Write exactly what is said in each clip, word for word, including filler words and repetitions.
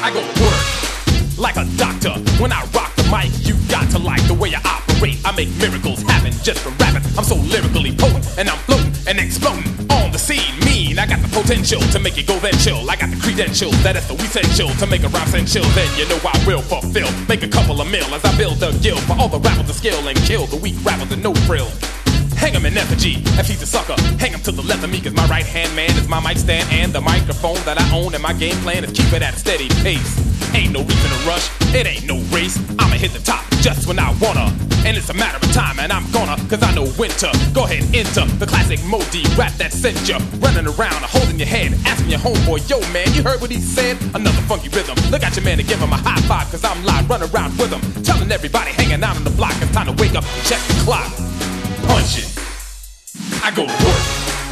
I go to work like a doctor. When I rock the mic, you got to like the way I operate. I make miracles happen just from rapping. I'm so lyrically potent, and I'm floating and exploding on the scene. Mean, I got the potential to make it go then chill. I got the credentials that is so essential to make a rhyme essential. Then you know I will fulfill, make a couple of mil as I build a guild for all the rappers to skill and kill the weak rappers with no frill. Hang him in effigy, if he's a sucker, hang him to the left of me, cause my right hand man is my mic stand and the microphone that I own, and my game plan is keep it at a steady pace. Ain't no reason to rush, it ain't no race, I'ma hit the top just when I wanna, and it's a matter of time, and I'm gonna, cause I know when to. Go ahead and enter the classic Modi rap that sent you running around, holding your head, asking your homeboy, yo man, you heard what he said? Another funky rhythm, look at your man and give him a high five, cause I'm live, running around with him, telling everybody hanging out on the block, it's time to wake up and check the clock. Punch it. I go to work.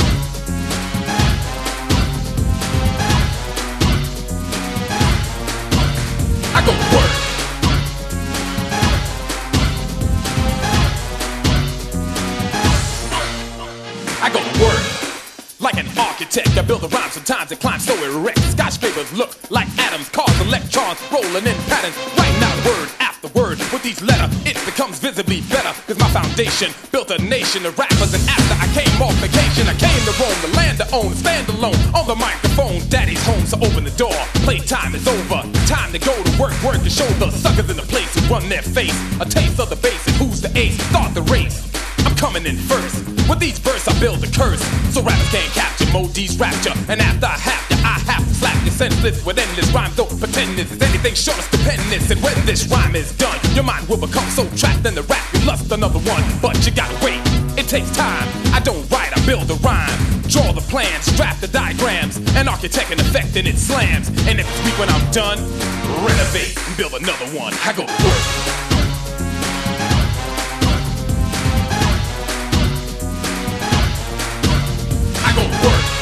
I go to work. I go to work. Like an architect, I build a rhyme, sometimes it climbs so erect. Skyscrapers look like atoms, cause electrons rolling in patterns. Writing out word after word with each letter, it becomes visibly better. Cause my foundation built a nation of rappers, and after I came off vacation, I came to roam the land to own, stand alone on the microphone. Daddy's home, so open the door. Playtime is over. Time to go to work, work and show the suckers in the place who run their face a taste of the bass and who's the ace. Start the race. I'm coming in first. With each verse I build a curse, so rappers can't capture Modi's rapture. And after I have you, I have to slap you senseless with endless rhymes. Don't pretend this is anything short of stupendous. And when this rhyme is done, your mind will become so trapped in the rap you lust another one. But you gotta wait, it takes time. I don't write, I build a rhyme. Draw the plans, draft the diagrams, and architect an effect and it slams. And if it's weak when I'm done, renovate and build another one. I go to work. I go to work.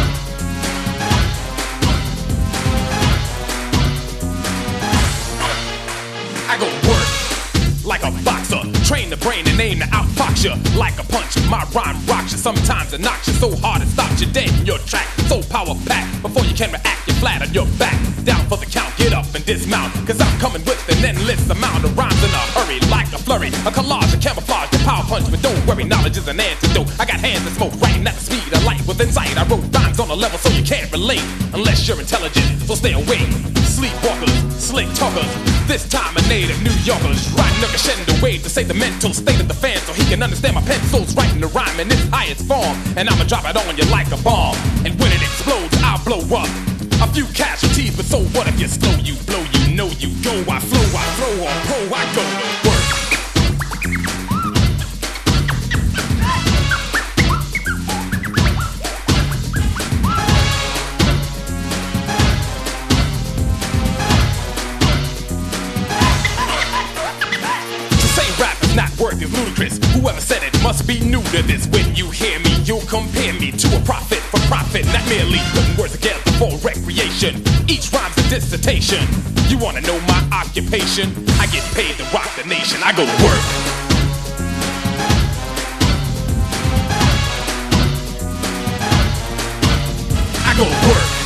I go to work like a boxer. Train the brain and aim to outfox you like a punch. My rhyme rocks you, sometimes it knocks you so hard it stops you dead in your track. So power packed, before you can react, you're flat on your back. Down for the count, get up and dismount, cause I'm coming with an endless amount of rhymes in a hurry, like a flurry, a collage, a camouflage, a power punch. But don't worry, knowledge is an antidote. I got hands that smoke, writing at the speed of light with insight. I wrote rhymes on a level so you can't relate unless you're intelligent, so stay awake. Sleepwalkers, slick talkers, this time a native New Yorkers, riding a crescendo wave to say the mental state of the fan so he can understand my pencil's writing the rhyme in its highest form. And I'ma drop it on you like a bomb, and when it explodes, I'll blow up. A few casualties, but so what if you slow, you blow, you know you go. I flow, I flow on pro, I go to work. Not work is ludicrous. Whoever said it must be new to this. When you hear me, you'll compare me to a prophet for profit, not merely putting words together for recreation. Each rhyme's a dissertation. You wanna know my occupation? I get paid to rock the nation. I go to work. I go to work.